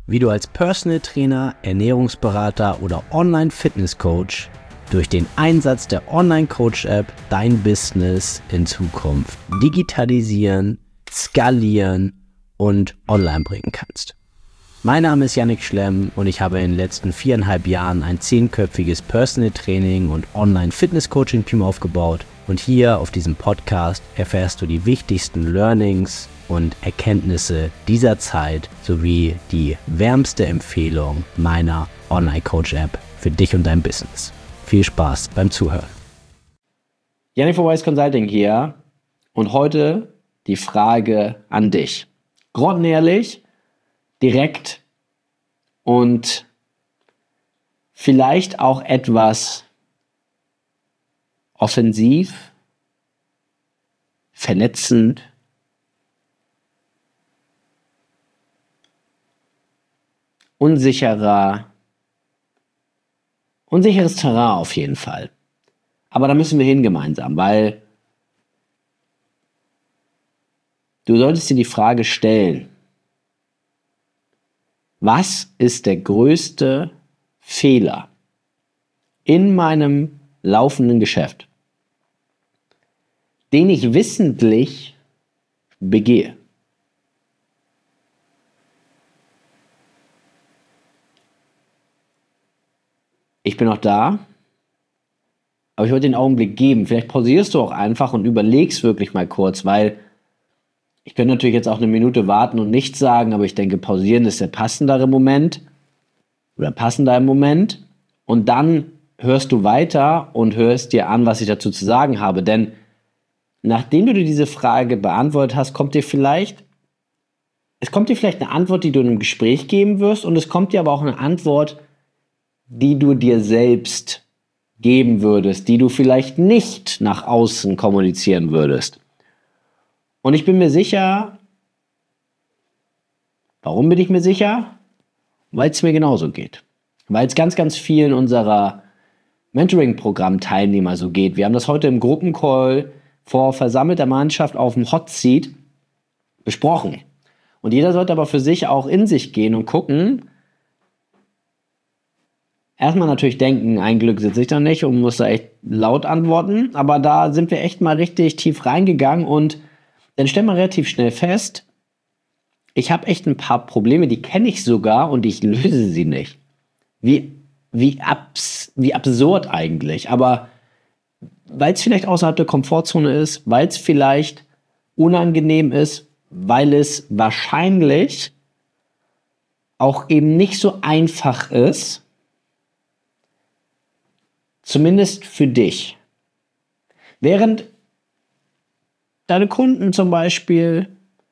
wie du als Personal Trainer, Ernährungsberater oder Online-Fitness-Coach durch den Einsatz der Online-Coach-App dein Business in Zukunft digitalisieren, skalieren und online bringen kannst. Mein Name ist Yannick Schlemm und ich habe in den letzten 4,5 Jahren ein 10-köpfiges Personal Training und Online-Fitness-Coaching-Team aufgebaut. Und hier auf diesem Podcast erfährst du die wichtigsten Learnings und Erkenntnisse dieser Zeit sowie die wärmste Empfehlung meiner Online-Coach-App für dich und dein Business. Viel Spaß beim Zuhören. Yannick von Wise Consulting hier und heute die Frage an dich. Grottenehrlich, direkt und vielleicht auch etwas offensiv, verletzend. Unsicheres Terrain auf jeden Fall. Aber da müssen wir hin gemeinsam, weil du solltest dir die Frage stellen, was ist der größte Fehler in meinem laufenden Geschäft, den ich wissentlich begehe? Ich bin noch da, aber ich wollte den Augenblick geben. Vielleicht pausierst du auch einfach und überlegst wirklich mal kurz, weil ich könnte natürlich jetzt auch eine Minute warten und nichts sagen, aber ich denke, pausieren ist der passendere Moment oder passender im Moment. Und dann hörst du weiter und hörst dir an, was ich dazu zu sagen habe. Denn nachdem du dir diese Frage beantwortet hast, kommt dir vielleicht eine Antwort, die du in einem Gespräch geben wirst, und es kommt dir aber auch eine Antwort, die du dir selbst geben würdest, die du vielleicht nicht nach außen kommunizieren würdest. Und ich bin mir sicher, warum bin ich mir sicher? Weil es mir genauso geht. Weil es ganz, ganz vielen unserer Mentoring-Programm-Teilnehmer so geht. Wir haben das heute im Gruppencall vor versammelter Mannschaft auf dem Hot Seat besprochen. Und jeder sollte aber für sich auch in sich gehen und gucken, erstmal natürlich denken, ein Glück sitze ich da nicht und muss da echt laut antworten. Aber da sind wir echt mal richtig tief reingegangen und dann stellen wir relativ schnell fest, ich habe echt ein paar Probleme, die kenne ich sogar und ich löse sie nicht. Wie absurd eigentlich. Aber weil es vielleicht außerhalb der Komfortzone ist, weil es vielleicht unangenehm ist, weil es wahrscheinlich auch eben nicht so einfach ist, zumindest für dich. Während deine Kunden zum Beispiel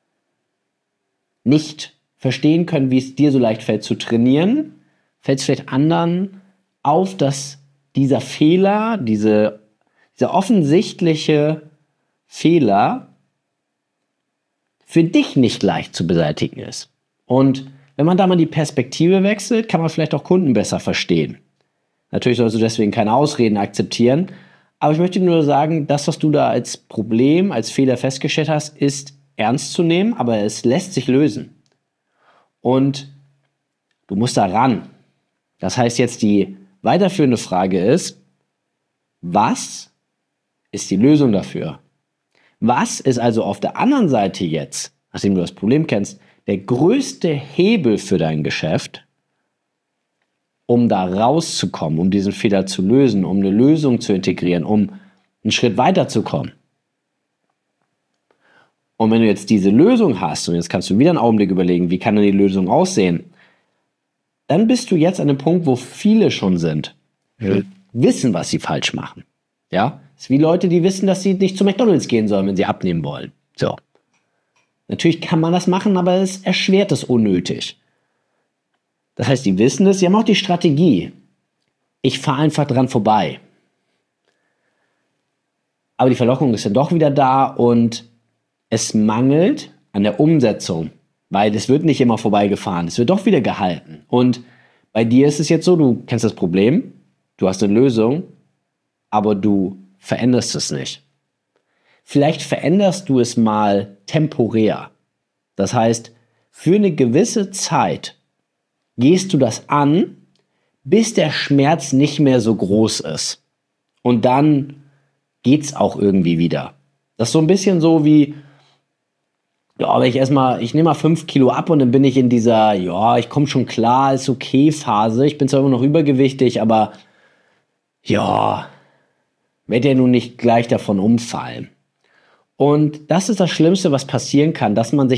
nicht verstehen können, wie es dir so leicht fällt zu trainieren, fällt es vielleicht anderen auf, dass dieser Fehler, dieser offensichtliche Fehler für dich nicht leicht zu beseitigen ist. Und wenn man da mal die Perspektive wechselt, kann man vielleicht auch Kunden besser verstehen. Natürlich sollst du deswegen keine Ausreden akzeptieren, aber ich möchte nur sagen, das, was du da als Problem, als Fehler festgestellt hast, ist ernst zu nehmen, aber es lässt sich lösen. Und du musst da ran. Das heißt, jetzt die weiterführende Frage ist, was ist die Lösung dafür? Was ist also auf der anderen Seite jetzt, nachdem du das Problem kennst, der größte Hebel für dein Geschäft, um da rauszukommen, um diesen Fehler zu lösen, um eine Lösung zu integrieren, um einen Schritt weiterzukommen? Und wenn du jetzt diese Lösung hast, und jetzt kannst du wieder einen Augenblick überlegen, wie kann denn die Lösung aussehen, dann bist du jetzt an dem Punkt, wo viele schon sind, wissen, was sie falsch machen. Ja, es ist wie Leute, die wissen, dass sie nicht zu McDonald's gehen sollen, wenn sie abnehmen wollen. So. Natürlich kann man das machen, aber es erschwert es unnötig. Das heißt, die wissen es, sie haben auch die Strategie. Ich fahre einfach dran vorbei. Aber die Verlockung ist dann doch wieder da und es mangelt an der Umsetzung, weil es wird nicht immer vorbeigefahren, es wird doch wieder gehalten. Und bei dir ist es jetzt so, du kennst das Problem, du hast eine Lösung, aber du veränderst es nicht. Vielleicht veränderst du es mal temporär. Das heißt, für eine gewisse Zeit gehst du das an, bis der Schmerz nicht mehr so groß ist. Und dann geht's auch irgendwie wieder. Das ist so ein bisschen so wie, ja, aber ich nehme mal 5 Kilo ab und dann bin ich in dieser, ja, ich komme schon klar, ist okay Phase. Ich bin zwar immer noch übergewichtig, aber ja, werde ja nun nicht gleich davon umfallen. Und das ist das Schlimmste, was passieren kann, dass man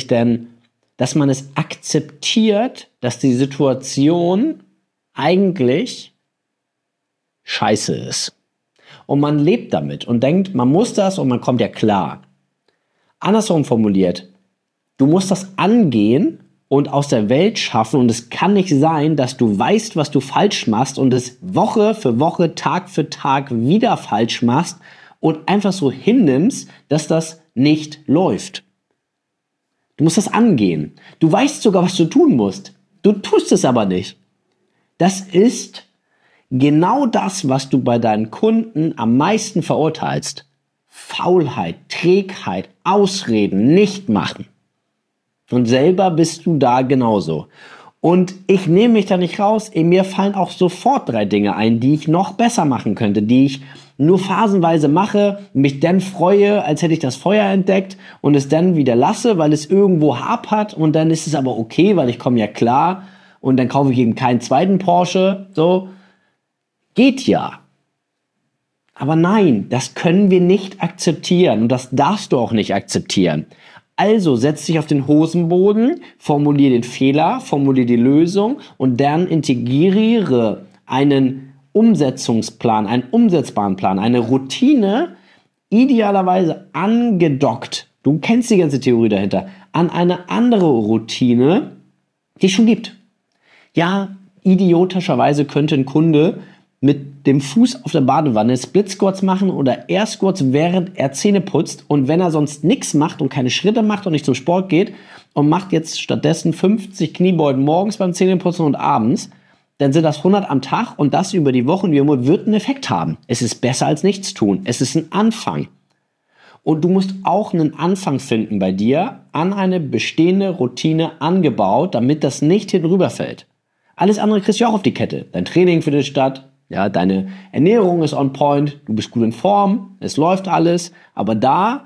es akzeptiert, dass die Situation eigentlich scheiße ist. Und man lebt damit und denkt, man muss das und man kommt ja klar. Andersrum formuliert, du musst das angehen und aus der Welt schaffen und es kann nicht sein, dass du weißt, was du falsch machst und es Woche für Woche, Tag für Tag wieder falsch machst und einfach so hinnimmst, dass das nicht läuft. Du musst das angehen. Du weißt sogar, was du tun musst. Du tust es aber nicht. Das ist genau das, was du bei deinen Kunden am meisten verurteilst. Faulheit, Trägheit, Ausreden, nicht machen. Und selber bist du da genauso. Und ich nehme mich da nicht raus. Mir fallen auch sofort 3 Dinge ein, die ich noch besser machen könnte, die ich nur phasenweise mache, mich dann freue, als hätte ich das Feuer entdeckt und es dann wieder lasse, weil es irgendwo hapert und dann ist es aber okay, weil ich komme ja klar und dann kaufe ich eben keinen zweiten Porsche. So, geht ja. Aber nein, das können wir nicht akzeptieren und das darfst du auch nicht akzeptieren. Also setz dich auf den Hosenboden, formuliere den Fehler, formuliere die Lösung und dann integriere einen Umsetzungsplan, einen umsetzbaren Plan, eine Routine, idealerweise angedockt, du kennst die ganze Theorie dahinter, an eine andere Routine, die es schon gibt. Ja, idiotischerweise könnte ein Kunde mit dem Fuß auf der Badewanne Split Squats machen oder Air Squats, während er Zähne putzt und wenn er sonst nichts macht und keine Schritte macht und nicht zum Sport geht und macht jetzt stattdessen 50 Kniebeugen morgens beim Zähneputzen und abends, dann sind das 100 am Tag und das über die Woche und die wird einen Effekt haben. Es ist besser als nichts tun. Es ist ein Anfang. Und du musst auch einen Anfang finden bei dir an eine bestehende Routine angebaut, damit das nicht hinüberfällt. Alles andere kriegst du auch auf die Kette. Dein Training findet statt, ja, deine Ernährung ist on point, du bist gut in Form, es läuft alles, aber da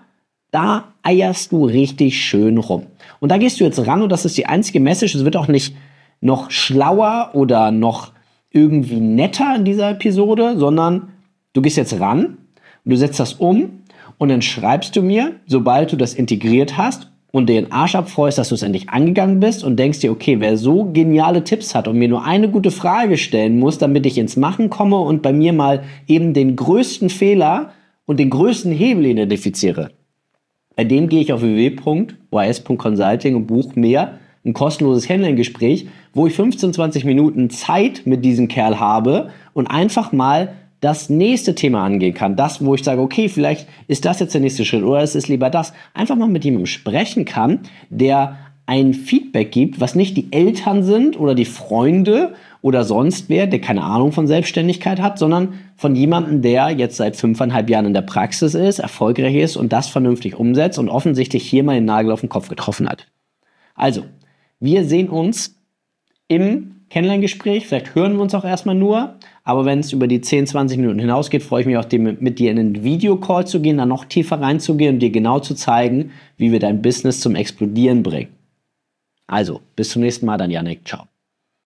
eierst du richtig schön rum. Und da gehst du jetzt ran und das ist die einzige Message, es wird auch nicht noch schlauer oder noch irgendwie netter in dieser Episode, sondern du gehst jetzt ran und du setzt das um und dann schreibst du mir, sobald du das integriert hast und dir den Arsch abfreust, dass du es endlich angegangen bist und denkst dir, okay, wer so geniale Tipps hat und mir nur eine gute Frage stellen muss, damit ich ins Machen komme und bei mir mal eben den größten Fehler und den größten Hebel identifiziere. Bei dem gehe ich auf www.ys.consulting und buche mir ein kostenloses Kennenlerngespräch, wo ich 15-20 Minuten Zeit mit diesem Kerl habe und einfach mal das nächste Thema angehen kann. Das, wo ich sage, okay, vielleicht ist das jetzt der nächste Schritt oder es ist lieber das. Einfach mal mit jemandem sprechen kann, der ein Feedback gibt, was nicht die Eltern sind oder die Freunde oder sonst wer, der keine Ahnung von Selbstständigkeit hat, sondern von jemandem, der jetzt seit 5,5 Jahren in der Praxis ist, erfolgreich ist und das vernünftig umsetzt und offensichtlich hier mal den Nagel auf den Kopf getroffen hat. Also, wir sehen uns im Kennenlerngespräch, vielleicht hören wir uns auch erstmal nur, aber wenn es über die 10-20 Minuten hinausgeht, freue ich mich auch, mit dir in einen Videocall zu gehen, da noch tiefer reinzugehen und dir genau zu zeigen, wie wir dein Business zum Explodieren bringen. Also, bis zum nächsten Mal, dann Yannick, ciao.